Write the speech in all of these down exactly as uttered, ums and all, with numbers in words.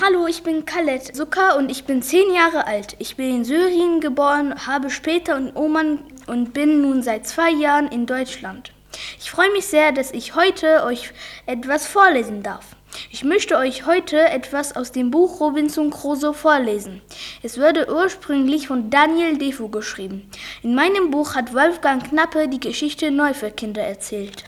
Hallo, ich bin Khaled Sukkar und ich bin zehn Jahre alt. Ich bin in Syrien geboren, habe später in Oman und bin nun seit zwei Jahren in Deutschland. Ich freue mich sehr, dass ich heute euch etwas vorlesen darf. Ich möchte euch heute etwas aus dem Buch Robinson Crusoe vorlesen. Es wurde ursprünglich von Daniel Defoe geschrieben. In meinem Buch hat Wolfgang Knappe die Geschichte neu für Kinder erzählt.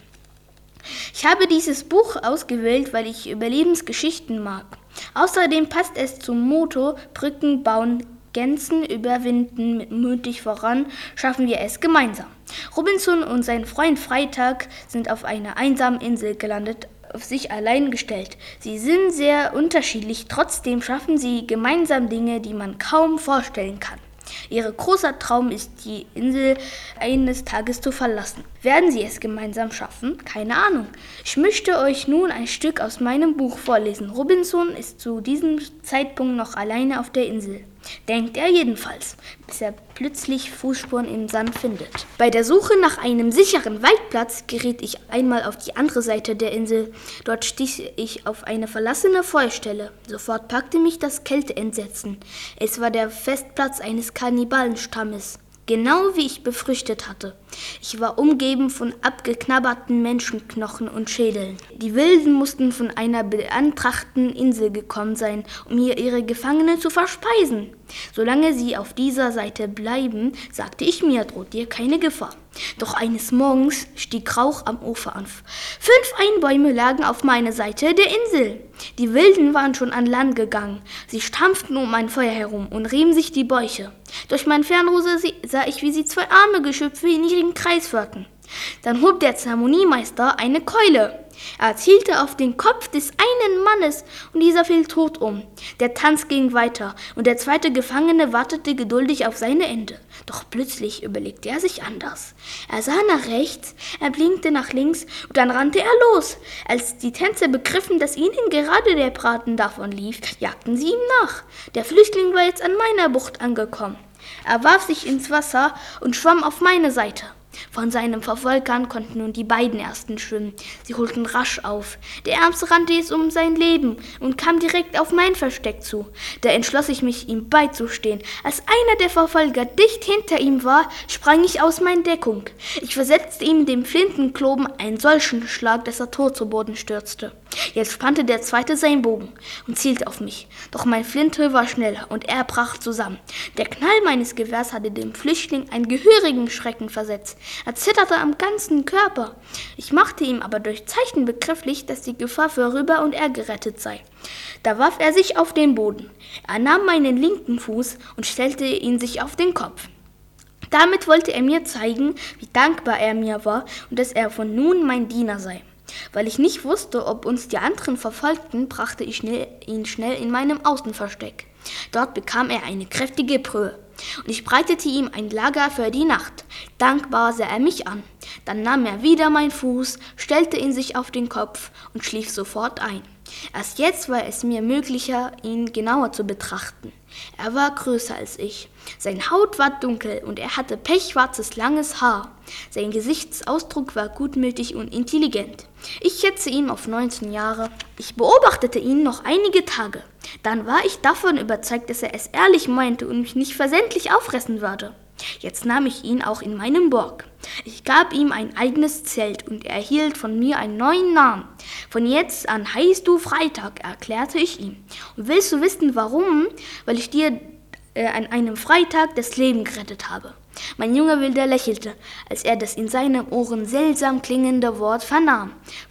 Ich habe dieses Buch ausgewählt, weil ich Überlebensgeschichten mag. Außerdem passt es zum Motto Brücken bauen, Grenzen überwinden, mutig voran, schaffen wir es gemeinsam. Robinson und sein Freund Freitag sind auf einer einsamen Insel gelandet, auf sich allein gestellt. Sie sind sehr unterschiedlich, trotzdem schaffen sie gemeinsam Dinge, die man kaum vorstellen kann. Ihr großer Traum ist, die Insel eines Tages zu verlassen. Werden sie es gemeinsam schaffen? Keine Ahnung. Ich möchte euch nun ein Stück aus meinem Buch vorlesen. Robinson ist zu diesem Zeitpunkt noch alleine auf der Insel. Denkt er jedenfalls, bis er plötzlich Fußspuren im Sand findet. Bei der Suche nach einem sicheren Waldplatz geriet ich einmal auf die andere Seite der Insel. Dort stieß ich auf eine verlassene Feuerstelle. Sofort packte mich das Kälteentsetzen. Es war der Festplatz eines Kannibalenstammes. Genau wie ich befürchtet hatte. Ich war umgeben von abgeknabberten Menschenknochen und Schädeln. Die Wilden mussten von einer beantragten Insel gekommen sein, um hier ihre Gefangenen zu verspeisen. Solange sie auf dieser Seite bleiben, sagte ich mir, droht dir keine Gefahr. Doch eines Morgens stieg Rauch am Ufer auf. Fünf Einbäume lagen auf meiner Seite der Insel. Die Wilden waren schon an Land gegangen. Sie stampften um ein Feuer herum und rieben sich die Bäuche. Durch mein Fernrohr sah ich, wie sie zwei arme Geschöpfe in ihren Kreis führten. Dann hob der Zeremoniemeister eine Keule. Er zielte auf den Kopf des einen Mannes und dieser fiel tot um. Der Tanz ging weiter und der zweite Gefangene wartete geduldig auf seine Ende. Doch plötzlich überlegte er sich anders. Er sah nach rechts, er blinkte nach links und dann rannte er los. Als die Tänzer begriffen, dass ihnen gerade der Braten davonlief, jagten sie ihm nach. Der Flüchtling war jetzt an meiner Bucht angekommen. Er warf sich ins Wasser und schwamm auf meine Seite. Von seinen Verfolgern konnten nun die beiden Ersten schwimmen. Sie holten rasch auf. Der Ärmste rannte es um sein Leben und kam direkt auf mein Versteck zu. Da entschloss ich mich, ihm beizustehen. Als einer der Verfolger dicht hinter ihm war, sprang ich aus meiner Deckung. Ich versetzte ihm dem Flintenkloben einen solchen Schlag, dass er tot zu Boden stürzte. Jetzt spannte der Zweite seinen Bogen und zielte auf mich. Doch mein Flinte war schneller und er brach zusammen. Der Knall meines Gewehrs hatte dem Flüchtling einen gehörigen Schrecken versetzt. Er zitterte am ganzen Körper. Ich machte ihm aber durch Zeichen begrifflich, dass die Gefahr vorüber und er gerettet sei. Da warf er sich auf den Boden. Er nahm meinen linken Fuß und stellte ihn sich auf den Kopf. Damit wollte er mir zeigen, wie dankbar er mir war und dass er von nun mein Diener sei. Weil ich nicht wusste, ob uns die anderen verfolgten, brachte ich schnell, ihn schnell in meinem Außenversteck. Dort bekam er eine kräftige Brühe und ich breitete ihm ein Lager für die Nacht. Dankbar sah er mich an. Dann nahm er wieder meinen Fuß, stellte ihn sich auf den Kopf und schlief sofort ein. Erst jetzt war es mir möglicher, ihn genauer zu betrachten. Er war größer als ich. Seine Haut war dunkel und er hatte pechschwarzes, langes Haar. Sein Gesichtsausdruck war gutmütig und intelligent. Ich schätze ihn auf neunzehn Jahre. Ich beobachtete ihn noch einige Tage. Dann war ich davon überzeugt, dass er es ehrlich meinte und mich nicht versehentlich auffressen würde. Jetzt nahm ich ihn auch in meinen Borg. Ich gab ihm ein eigenes Zelt und er erhielt von mir einen neuen Namen. Von jetzt an heißt du Freitag, erklärte ich ihm. Und willst du wissen, warum? Weil ich dir äh, an einem Freitag das Leben gerettet habe. Mein junger Wilder lächelte, als er das in seinen Ohren seltsam klingende Wort vernahm.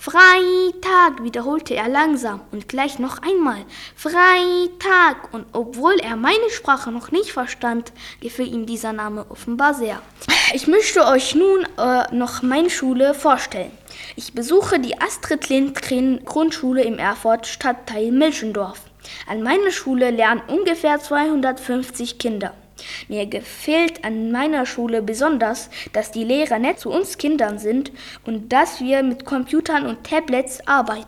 Freitag, wiederholte er langsam und gleich noch einmal. Freitag. Und obwohl er meine Sprache noch nicht verstand, gefiel ihm dieser Name offenbar sehr. Ich möchte euch nun äh, noch meine Schule vorstellen. Ich besuche die Astrid Lindgren Grundschule im Erfurt Stadtteil Milchendorf. An meiner Schule lernen ungefähr zweihundertfünfzig Kinder. Mir gefällt an meiner Schule besonders, dass die Lehrer nett zu uns Kindern sind und dass wir mit Computern und Tablets arbeiten.